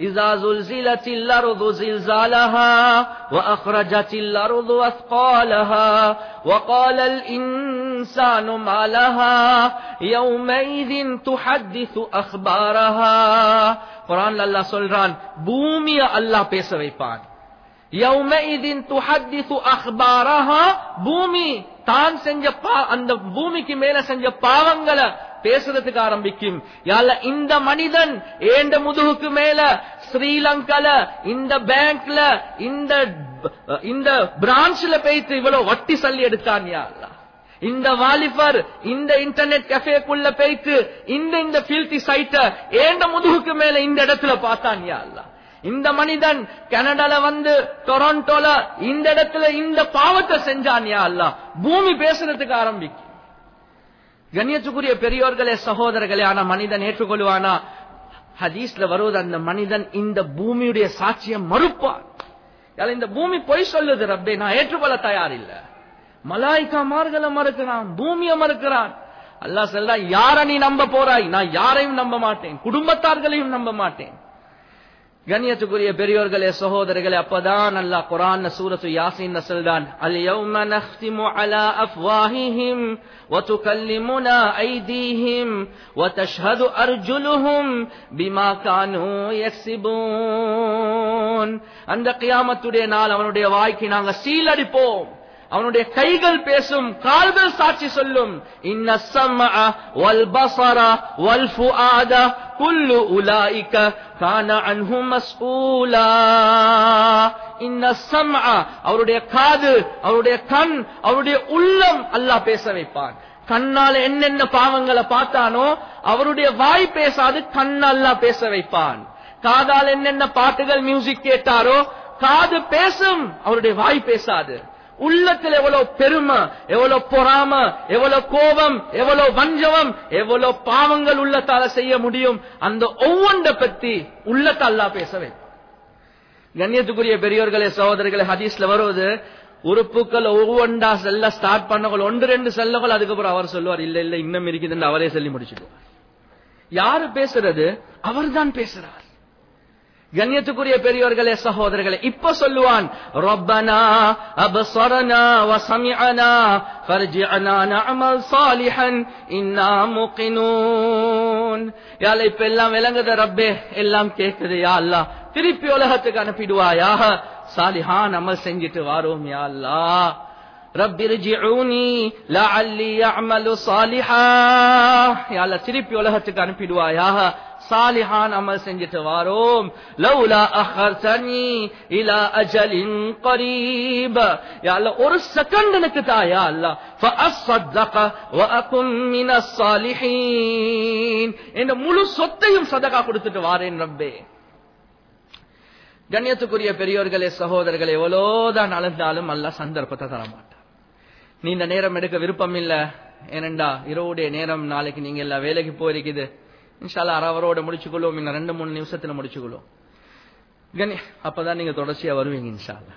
إذا زلزلت الأرض زلزالها وأخرجت الأرض أثقالها وقال الإنسان ما لها يومئذ تحدث أخبارها. குர்ஆன்ல அல்லாஹ் சொல்றான், பூமியை அல்லாஹ் பேச வைப்பான். يومئذ تحدث أخبارها, பூமி தான் செஞ்ச அந்த பூமிக்கு மேல செஞ்ச பாவங்களை பேசுறதுக்கு ஆரம்பிக்கும். யால இந்த மனிதன் ஏண்ட முதுகுக்கு மேல ஸ்ரீலங்கால இந்த பேங்க்ல இந்த இந்த பிரான்ச்ல போயிட்டு இவ்வளவு வட்டி சல்லி எடுத்தான் யா அல்லாஹ். இந்த வாலிபர் இந்த இன்டர்நெட் கஃபேக்குள்ள போயிட்டு இந்த இந்த ஃபில்தி சைட்ட ஏண்ட முதுகுக்கு மேல இந்த இடத்துல பார்த்தான் யா அல்லாஹ். இந்த மனிதன் கனடால வந்து டொரண்டோல இந்த இடத்துல இந்த பாவத்தை செஞ்சான் யா அல்லாஹ். பூமி பேசுறதுக்கு ஆரம்பிக்கும். கண்ணியத்துக்குரிய பெரியோர்களே சகோதரர்களே, ஆனா மனிதன் ஏற்றுக்கொள்வானா? ஹதீஸ்ல வருவது, அந்த மனிதன் இந்த பூமியுடைய சாட்சியம் மறுப்பான். இந்த பூமி பொய் சொல்லுது ரப்பே, நான் ஏற்றுக்கொள்ள தயார் இல்ல. மலாய்க்காமார்களை மறுக்கிறான், பூமியை மறுக்கிறான். அல்லாஹ் சொல்றா, யார நீ நம்ப போறாய்? நான் யாரையும் நம்ப மாட்டேன், குடும்பத்தார்களையும் நம்ப மாட்டேன். கண்ணியத்துக்குரிய பெரியோர்களே சகோதரர்களே, அப்பதான் அல்லாஹ் குர்ஆன் சூரத்து யாசீன் சொல்றான், அல் யௌம நஹ்திமு அலா அஃப்வாஹிஹிம் வ துகல்லிமுனா ஐதீஹிம் வ தஷ்ஹது அர்ஜுலுஹும் பிமா கானூ யக்ஸிபூன். அந்த கியாமத்துடைய நாள் அவனுடைய வாய்க்கு நாங்க சீலடிப்போம், அவனுடைய கைகள் பேசும், கால்கள் சாட்சி சொல்லும். இன்ன ஸம்அ வல் பஸர வல் ஃபுஆத குல்லு உலாயிக கான அன்ஹு மஸ்ஊலா. இன்ன ஸம்அ, அவருடைய காது, அவருடைய கண், அவருடைய உள்ளம் அல்லாஹ் பேச வைப்பான். கண்ணால என்னென்ன பாவங்களை பார்த்தானோ அவருடைய வாய் பேசாது, கண் அல்லாஹ் பேச வைப்பான். காதால் என்னென்ன பாட்டுகள் மியூசிக் கேட்டாரோ காது பேசும், அவருடைய வாய் பேசாது. உள்ளத்தில் எவ்வளவு பெருமை, எவ்வளவு பொறாம, எவ்வளவு கோபம், எவ்வளவு வஞ்சகம், எவ்வளவு பாவங்கள் உள்ளத்தால செய்ய முடியும், அந்த ஒவ்வொன்றை பத்தி உள்ளத்தை அல்லாஹ் பேச வைப்பான். கண்ணியத்துக்குரிய பெரியோர்களே சகோதரர்களே, ஹதீஸ்ல வருவது, உறுப்புகள் ஒவ்வொன்றா செல்ல ஸ்டார்ட் பண்ணவர்கள் ஒன்று ரெண்டு செல்லகள், அதுக்கப்புறம் அவர் சொல்லுவார், இல்ல இல்ல இன்னும் இருக்குதுன்னு அவரே சொல்லி முடிச்சுடுவார். யாரு பேசுறது? அவர் தான் பேசுறார். கண்ணியத்துக்குரிய பெரியோர்களே சகோதரர்களே, இப்ப சொல்லுவான், ரப்பனா அப்ஸரனா வ சமிஅனா ஃபர்ஜிஅனா நஅமல் சாலிஹன் இன்னா முகினூன். யா அல்லாஹ், இப்ப எல்லாம் விளங்குது ரப்பே, எல்லாம் கேக்குது யா அல்லாஹ், திருப்பி உலகத்துக்கு அனுப்பிடுவாயாக, சாலிஹான் அமல் செஞ்சிட்டு வாரோம் யா அல்லாஹ். ரப்பி ர்ஜிஊனி லஅல்லி அஅமலு சாலிஹா. யா அல்லாஹ், திருப்பி உலகத்துக்கு அனுப்பிடுவாயாக, சாலிஹான் அமல் செஞ்சிட்டு வாரோம். லௌலா அஹர்தனி இலா அஜலின் கரீப். யா அல்லாஹ், ஒரு செகண்ட் எனக்கு தா யா அல்லாஹ், ஃபஅஸ்ஸதக வ அகுன் மினஸ் சாலிஹீன். இந்த முழு சொத்தையும் சதகா கொடுத்துட்டு வாரேன் ரப்பே. கண்ணியத்துக்குரிய பெரியோர்களே சகோதரர்களே, எவ்வளவுதான் அளந்தாலும் அல்லாஹ் சந்தர்ப்பத்தை தர மாட்டார். நீண்ட நேரம் எடுக்க விருப்பம் இல்ல, ஏனெண்டா இரவுடைய நேரம், நாளைக்கு நீங்க எல்லாம் வேலைக்கு போயிருக்குது. இன்ஷால்லா அரவரோட முடிச்சுக்கொள்வோம், இன்னும் ரெண்டு மூணு நிமிஷத்துல முடிச்சுக்கொள்வோம். அப்பதான் நீங்க தொடர்ச்சியா வருவீங்க இன்ஷால்லா.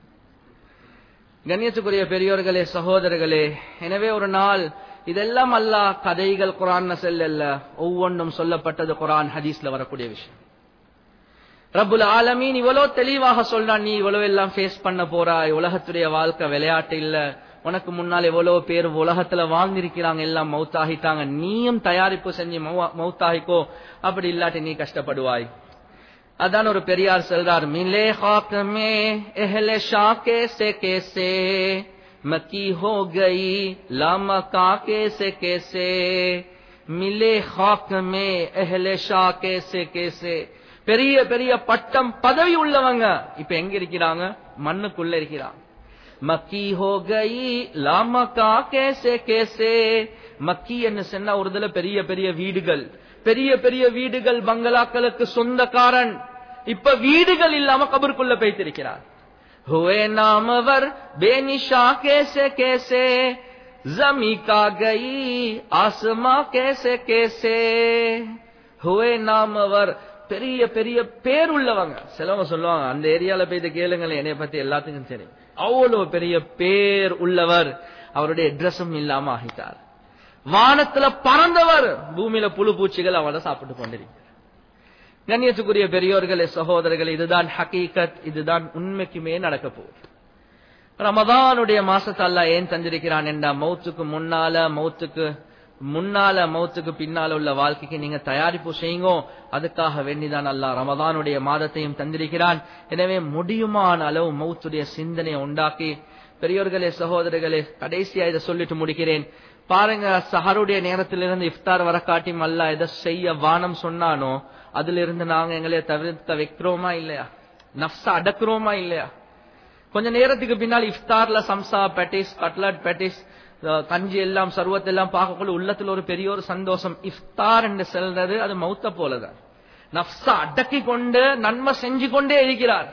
கண்ணியத்துக்குரிய பெரியோர்களே சகோதரர்களே, எனவே ஒரு நாள் இதெல்லாம் அல்லாஹ் கதைகள் குர்ஆன்ல சொல்லல, ஒவ்வொன்றும் சொல்லப்பட்டது குர்ஆன் ஹதீஸ்ல வரக்கூடிய விஷயம். ரப்புல் ஆலமீன் இவ்வளவு தெளிவாக சொல்றான், நீ இவ்வளவு எல்லாம் ஃபேஸ் பண்ண போறாய், உலகத்துடைய வாழ்க்கை விளையாட்டு இல்ல, உனக்கு முன்னால் எவ்வளவு பேர் உலகத்துல வாழ்ந்திருக்கிறாங்க, எல்லாம் மௌத்தாகிட்டாங்க, நீயும் தயாரிப்பு செஞ்சு மௌத்தாகிக்கோ, அப்படி இல்லாட்டி நீ கஷ்டப்படுவாய். அதான் ஒரு பெரியார் சொல்றார், மிலே ஹாக் மே எஹ்லே ஷாகே சே கேசே மக்கி ஹோ கயி லாமகா கேசே கேசே. மிலே ஹாக் மே எஹ்லே ஷாகே சே கேசே. பெரிய பெரிய பட்டம் பதவி உள்ளவங்க இப்ப எங்க இருக்கிறாங்க? மண்ணுக்குள்ள இருக்கிறாங்க. மக்கி ஹோ கயி லாமகா கேசே கேசே. மக்கி என்ன சொன்னா ஒரு தடவை பெரிய பெரிய வீடுகள், பெரிய பெரிய வீடுகள், பங்களாக்களுக்கு சொந்தக்காரன், இப்ப வீடுகள் இல்லாம கபருக்குள்ள போய்த்திருக்கிறார். ஹுவே நாமவர் பேனிஷா கேசே கேசே ஜமீ கா கயி ஆஸ்மா கேசே கேசே. ஹுவே நாமவர் பெரிய பெரிய பேர் உள்ளவங்க. சிலவங்க சொல்லுவாங்க, அந்த ஏரியால போய் கேளுங்களேன், என்னைய பத்தி எல்லாத்துக்கும் சரி, அவ்வளவு பெரிய பேர் உள்ளவர், அவருடைய ட்ரெஸ்ஸும் இல்லாம ஆகிட்டார். வானத்துல பறந்தவர், பூமியில புழு பூச்சிகள் அவரை சாப்பிட்டு கொண்டிருக்கிறார். கண்ணியத்துக்குரிய பெரியோர்களே சகோதரர்களே, இதுதான் ஹகீகத், இதுதான் உண்மைக்குமே நடக்க போகுது. ரமதானுடைய மாசத்தை அல்லாஹ் ஏன் தந்திருக்கிறான் என்றா, மௌத்துக்கு முன்னால மௌத்துக்கு முன்னால மௌத்துக்கு பின்னால உள்ள வாழ்க்கைக்கு நீங்க தயாரிப்பு செய்யுங்க. அதுக்காக வேண்டிதான் அல்லாஹ் ரமதானுடைய மாதத்தையும் தந்திருக்கிறான். எனவே முடியுமான அளவு மௌத்துடைய சிந்தனையை உண்டாக்கி, பெரியோர்களே சகோதரர்களே, கடைசியா இதை சொல்லிட்டு முடிக்கிறேன். பாருங்க, சஹருடைய நேரத்திலிருந்து இஃப்தார் வர காட்டியும் அல்லாஹ் எதை செய்ய வானம் சொன்னானோ அதுல இருந்து நாங்க எங்களை தவிர்க்க வைக்கிறோமா இல்லையா? நஃப்ஸ அடக்குறோமா இல்லையா? கொஞ்ச நேரத்துக்கு பின்னால் இஃப்தார்ல சம்சா பேட்டிஸ், கட்லட் பேட்டிஸ், கஞ்சி எல்லாம் சர்வத் எல்லாம் பார்க்கக்குள்ள உள்ளத்துல ஒரு பெரிய ஒரு சந்தோஷம். இஃப்தார் என்று செல்றது அது மௌத்த போலதான். நஃப்ஸ அடக்கி கொண்டு நன்மை செஞ்சு கொண்டே இருக்கிறார்.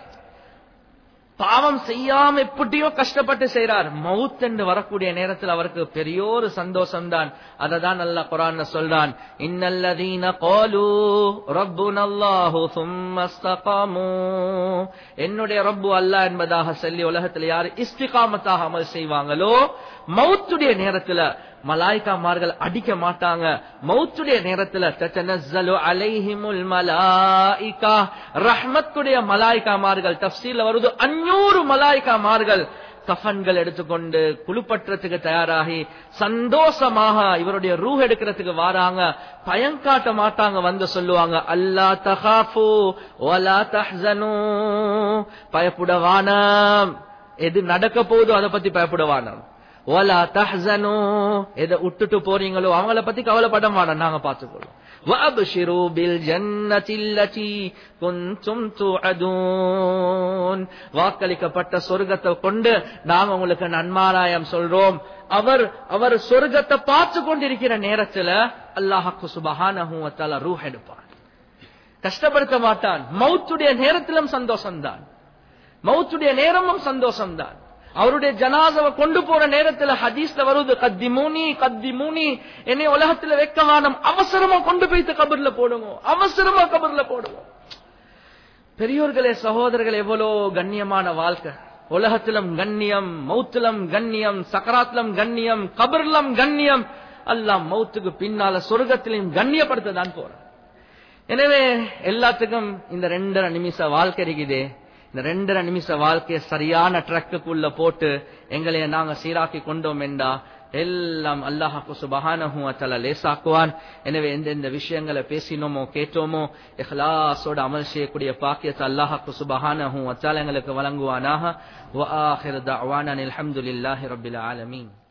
பாவம் செய்யாம எப்படியோ கஷ்டப்பட்டு செய்றார். மவுத் என்று வரக்கூடிய நேரத்தில் அவருக்கு பெரிய ஒரு சந்தோஷம் தான். அததான் அல்லாஹ் குர்ஆன்ல சொல்றான், இன்னல்லதீன காலூ ரப்புனல்லாஹு சும்ம இஸ்தகாமூ, என்னுடைய ரப்பு அல்லாஹ் என்பதாக சொல்லி உலகத்தில் யார் இஸ்திகாமத்தாக அமல் செய்வாங்களோ, மவுத்துடைய நேரத்துல மலாய்க்காமார்கள் அடிக்க மாட்டாங்க. மௌத்துடைய நேரத்துல தத்தனஸ்ஸலு அலைஹிமுல் மலாயிகா, ரஹ்மத்துடைய மலாய்க்காமார்கள். தஃப்சீர்ல வருது அஞ்சூறு மலாய்க்காமார்கள் கஃன்கள் எடுத்துக்கொண்டு குளிப்பற்றத்துக்கு தயாராகி சந்தோஷமாக இவருடைய ரூஹ் எடுக்கிறதுக்கு வாராங்க. பயங்காட்ட மாட்டாங்க. வந்து சொல்லுவாங்க, அல்லா தகாஃபு வலா தஹ்ஸனு, பயப்படவானாம். எது நடக்க போதோ அதை பத்தி பயப்படவானாம். வலா தஹ்ஸனு, எதை விட்டுட்டு போறீங்களோ அவங்கள பத்தி கவலைப்பட மாட்டோம், நாங்க பார்த்துக்கொள்வோம். வஅப்ஷிரு பில் ஜன்னத்தில்லதி குன்தும் துஅதூன், வாக்களிக்கப்பட்ட சொர்க்கத்தை கொண்டு நாங்க உங்களுக்கு நன்மாராயம் சொல்றோம். அவர் அவர் சொர்க்கத்தை பார்த்து கொண்டிருக்கிற நேரத்துல அல்லாஹ் சுப்ஹானஹு வ தஆலா ரூஹ் எடுப்பான், கஷ்டப்படுத்த மாட்டான். மௌத்துடைய நேரத்திலும் சந்தோஷம்தான், மௌத்துடைய நேரமும் சந்தோஷம்தான். அவருடைய ஜனாசாவை கொண்டு போற நேரத்துல ஹதீஸ்ல வருது, கத்திமூனி கத்திமூனி, என்னை உலகத்துல வைக்க வேணும், அவசரமா கொண்டு போய்த்து கபர்ல போடுவோம், அவசரமா கபர்ல போடுவோம். பெரியோர்களே சகோதரர்கள், எவ்வளவு கண்ணியமான வாழ்க்கை. உலகத்திலும் கண்ணியம், மௌத்திலும் கண்ணியம், சக்கராத்திலும் கண்ணியம், கபர்லம் கண்ணியம். அல்லாஹ் மௌத்துக்கு பின்னால சொர்க்கத்திலையும் கண்ணியப்படுத்த தான் போறான். எனவே எல்லாத்துக்கும் இந்த ரெண்டரை நிமிஷ வாழ்க்கை இருக்குதே, இந்த ரெண்டரை நிமிஷ வாழ்க்கையை சரியான ட்ரக்குக்குள்ள போட்டு எங்களை நாங்க சீராக்கி கொண்டோம் என்றா எல்லாம் அல்லாஹ் சுப்ஹானஹு வ தஆலா லேசாக்குவான். எனவே எந்தெந்த விஷயங்களை பேசினோமோ கேட்டோமோ இஹ்லாஸோட அமல் செய்யக்கூடிய பாக்கியத்தை அல்லாஹ் சுப்ஹானஹு வ தஆலா எங்களுக்கு வழங்குவானாக. வ ஆகிரு தஅவானா அல்ஹம்துலில்லாஹி ரப்பில் ஆலமீன்.